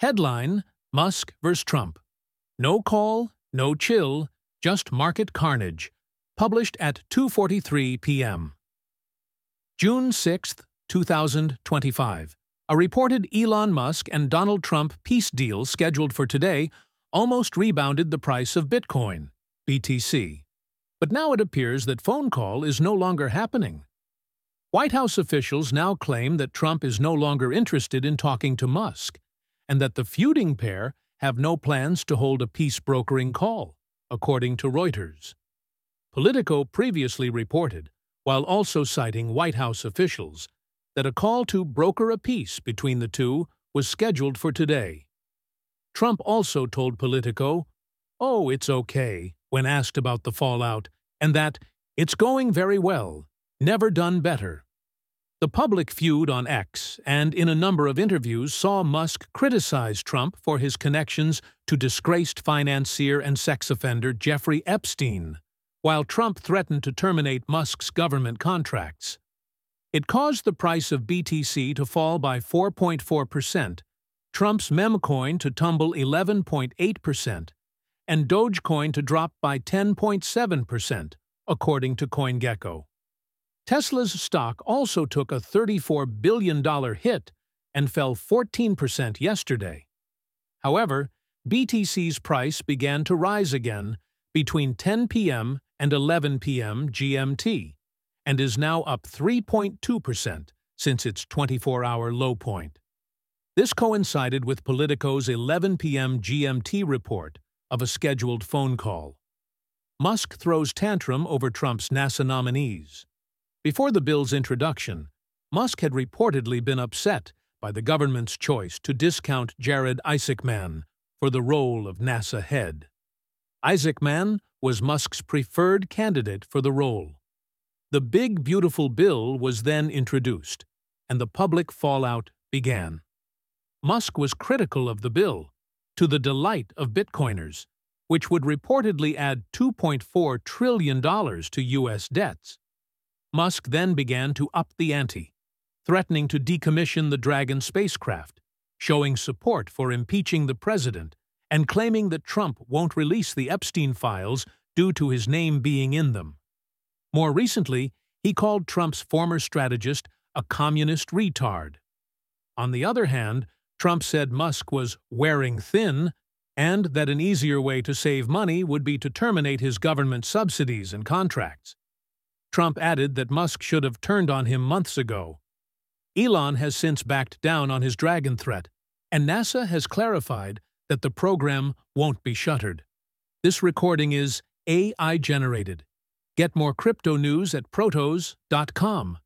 Headline: Musk vs. Trump. No call, no chill, just market carnage. Published at 2:43 p.m. June 6, 2025. A reported Elon Musk and Donald Trump peace deal scheduled for today almost rebounded the price of Bitcoin, BTC. But now it appears that phone call is no longer happening. White House officials now claim that Trump is no longer interested in talking to Musk, and that the feuding pair have no plans to hold a peace-brokering call, according to Reuters. Politico previously reported, while also citing White House officials, that a call to broker a peace between the two was scheduled for today. Trump also told Politico, "Oh, it's okay," when asked about the fallout, and that "it's going very well, never done better." The public feud on X and in a number of interviews saw Musk criticize Trump for his connections to disgraced financier and sex offender Jeffrey Epstein, while Trump threatened to terminate Musk's government contracts. It caused the price of BTC to fall by 4.4%, Trump's memcoin to tumble 11.8%, and Dogecoin to drop by 10.7%, according to CoinGecko. Tesla's stock also took a $34 billion hit and fell 14% yesterday. However, BTC's price began to rise again between 10 p.m. and 11 p.m. GMT, and is now up 3.2% since its 24-hour low point. This coincided with Politico's 11 p.m. GMT report of a scheduled phone call. Musk throws tantrum over Trump's NASA nominees. Before the bill's introduction, Musk had reportedly been upset by the government's choice to discount Jared Isaacman for the role of NASA head. Isaacman was Musk's preferred candidate for the role. The big, beautiful bill was then introduced, and the public fallout began. Musk was critical of the bill, to the delight of Bitcoiners, which would reportedly add $2.4 trillion to U.S. debts. Musk then began to up the ante, threatening to decommission the Dragon spacecraft, showing support for impeaching the president, and claiming that Trump won't release the Epstein files due to his name being in them. More recently, he called Trump's former strategist a communist retard. On the other hand, Trump said Musk was wearing thin, and that an easier way to save money would be to terminate his government subsidies and contracts. Trump added that Musk should have turned on him months ago. Elon has since backed down on his Dragon threat, and NASA has clarified that the program won't be shuttered. This recording is AI-generated. Get more crypto news at protos.com.